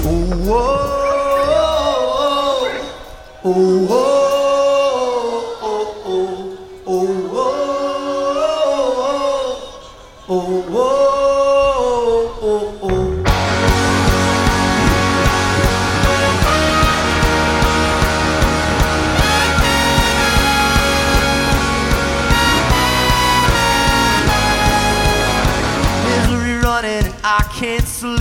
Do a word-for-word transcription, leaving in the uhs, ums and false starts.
Oh, oh, oh, oh, oh, oh, oh, oh, oh, oh, oh. Misery running and I can't sleep.